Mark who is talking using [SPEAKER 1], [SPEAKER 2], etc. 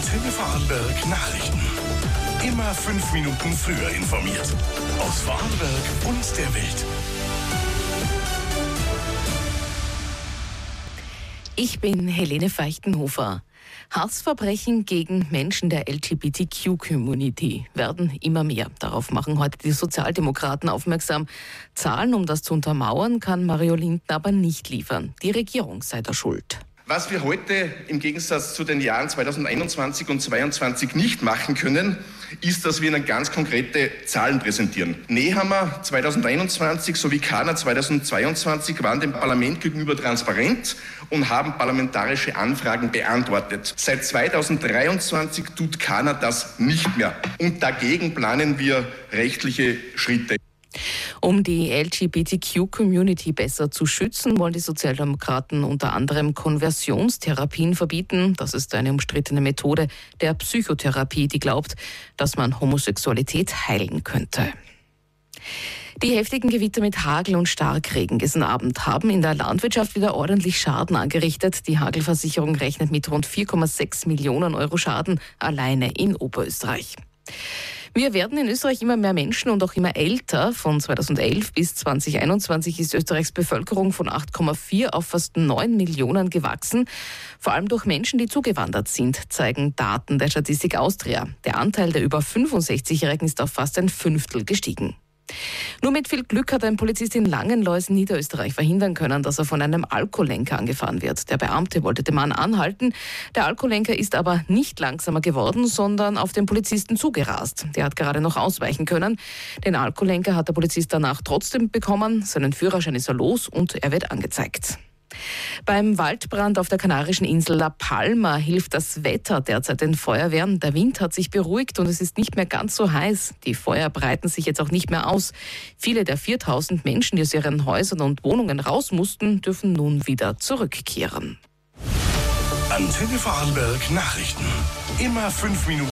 [SPEAKER 1] Antenne Vorarlberg Nachrichten. Immer 5 Minuten früher informiert. Aus Vorarlberg und der Welt.
[SPEAKER 2] Ich bin Helene Feichtenhofer. Hassverbrechen gegen Menschen der LGBTQ-Community werden immer mehr. Darauf machen heute die Sozialdemokraten aufmerksam. Zahlen, um das zu untermauern, kann Mario Lindner aber nicht liefern. Die Regierung sei da schuld.
[SPEAKER 3] Was wir heute im Gegensatz zu den Jahren 2021 und 2022 nicht machen können, ist, dass wir Ihnen ganz konkrete Zahlen präsentieren. Nehammer 2021 sowie Kana 2022 waren dem Parlament gegenüber transparent und haben parlamentarische Anfragen beantwortet. Seit 2023 tut Kana das nicht mehr. Und dagegen planen wir rechtliche Schritte.
[SPEAKER 2] Um die LGBTQ-Community besser zu schützen, wollen die Sozialdemokraten unter anderem Konversionstherapien verbieten. Das ist eine umstrittene Methode der Psychotherapie, die glaubt, dass man Homosexualität heilen könnte. Die heftigen Gewitter mit Hagel und Starkregen gestern Abend haben in der Landwirtschaft wieder ordentlich Schaden angerichtet. Die Hagelversicherung rechnet mit rund 4,6 Millionen Euro Schaden alleine in Oberösterreich. Wir werden in Österreich immer mehr Menschen und auch immer älter. Von 2011 bis 2021 ist Österreichs Bevölkerung von 8,4 auf fast 9 Millionen gewachsen. Vor allem durch Menschen, die zugewandert sind, zeigen Daten der Statistik Austria. Der Anteil der über 65-Jährigen ist auf fast ein Fünftel gestiegen. Nur mit viel Glück hat ein Polizist in Langenlois in Niederösterreich verhindern können, dass er von einem Alkoholenker angefahren wird. Der Beamte wollte den Mann anhalten. Der Alkoholenker ist aber nicht langsamer geworden, sondern auf den Polizisten zugerast. Der hat gerade noch ausweichen können. Den Alkoholenker hat der Polizist danach trotzdem bekommen. Seinen Führerschein ist er los und er wird angezeigt. Beim Waldbrand auf der kanarischen Insel La Palma hilft das Wetter derzeit den Feuerwehren. Der Wind hat sich beruhigt und es ist nicht mehr ganz so heiß. Die Feuer breiten sich jetzt auch nicht mehr aus. Viele der 4000 Menschen, die aus ihren Häusern und Wohnungen raus mussten, dürfen nun wieder zurückkehren.
[SPEAKER 1] Antenne Vorarlberg Nachrichten. Immer 5 Minuten